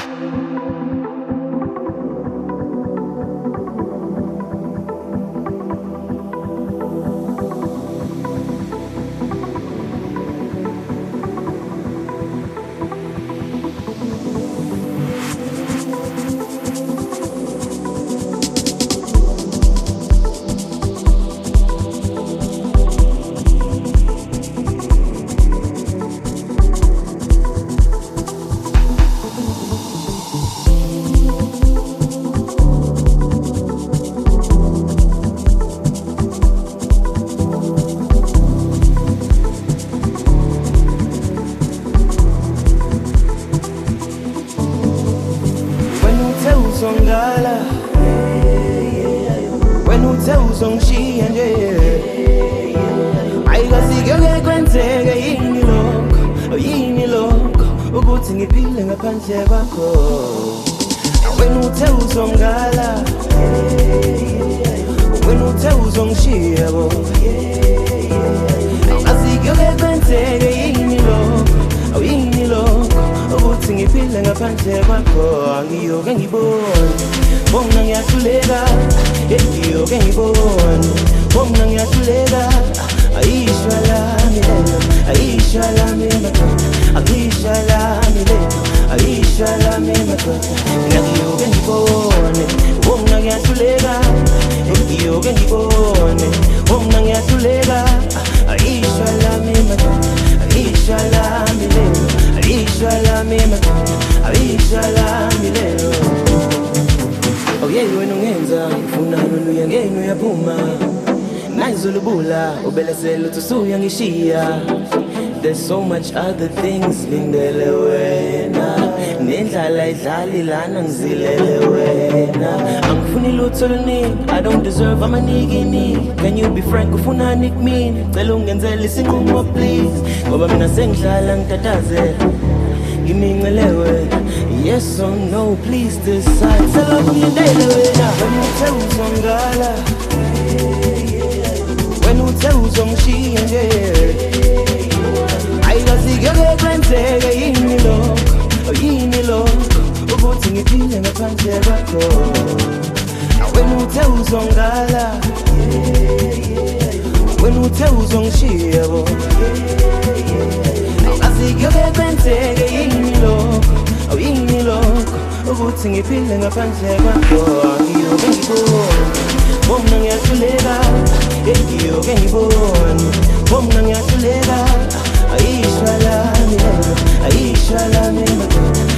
Uzongala wena uthe uzongishiya nje ayikasike kwenzeke yini lokho ukuthi ngiphile ngaphandle kwakho wena uthe uzongala wena uthe uzongishiya bo ayikasike kwenzeke yini lokho ukuthi ngiphile ngaphandle kwakho angiyoke ngibone bona ngiyahluleka ngiyoke ngibone bona ngiyahluleka ayishwa lami lelo ayishwa lami madoda ayishwa lami lelo ayishwa lami madoda ngiyoke ngibone bona ngiyahluleka ngiyoke ngibone bona ngiyahluleka ayishwa lami madoda ayishwa lami lelo ayishwa lami madoda ayishwa lami lelo oh yeah wena ungenza ngifuna noluya ngene uyaphuma nayizolubula ubelesela uthi usuyangishiya there's so much other things lindele wena nendlala idlali lana ngizilele wena angifuni lutho luningi I don't deserve amaniki can you be frank ufuna nikmini cela ungenzele isinqumo please ngoba mina sengidlala ngitatazela ngimincelewe yes or no please decide sela kuyindele wena wena uthe uzongala wena uthe uzongishiya nje ayikasike kwenzeke yini lokho ukuthi ngiphile ngaphandle kwakho wena uthe uzongala wena uthe uzongishiya bo ayikasike kwenzeke yini lokho ukuthi ngiphile ngaphandle kwakho ngiyoke ngibone bona ngiyahluleka ngiyoke ngibone bona ngiyahluleka ayishwa lami ayishwa lami madoda